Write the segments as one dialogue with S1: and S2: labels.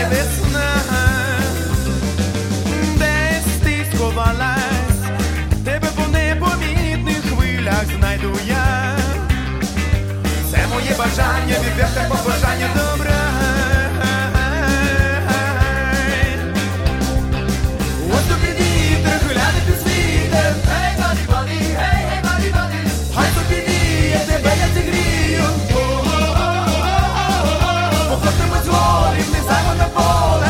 S1: весна, десь ти сховалась, тебе по непомітних хвилях знайду я. Це моє бажання, відверте побажання добра. Ось тобі вітер, хвиляни під світем. Hey, buddy, buddy, hey, hey, buddy, buddy. Хай тобі віє, тебе я зігрію. Походимо з горі, внизаймо на поле.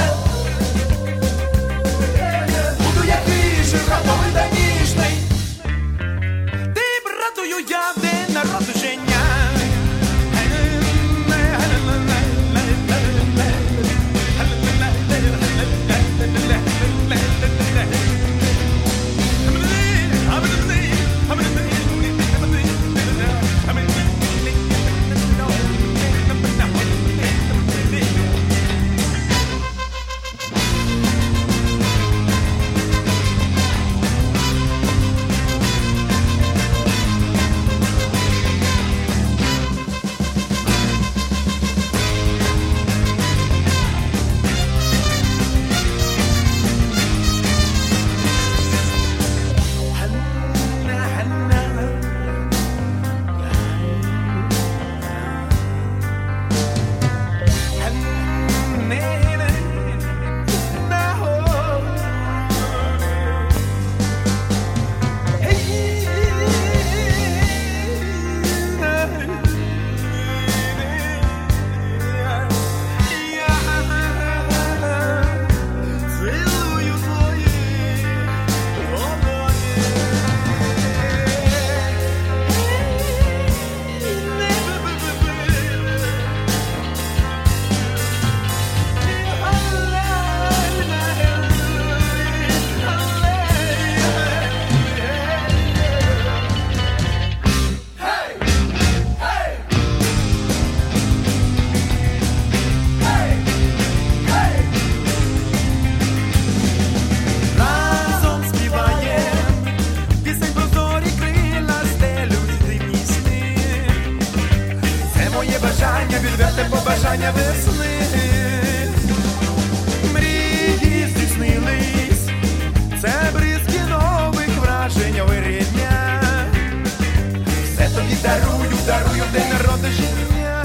S1: Буду як вішер, раптовий та ніжний. Ти, братую, я в день народження. Відверте побажання весни. Мрії здійснились, це бризки нових вражень вирідня. Все тобі дарую, дарую в день народження.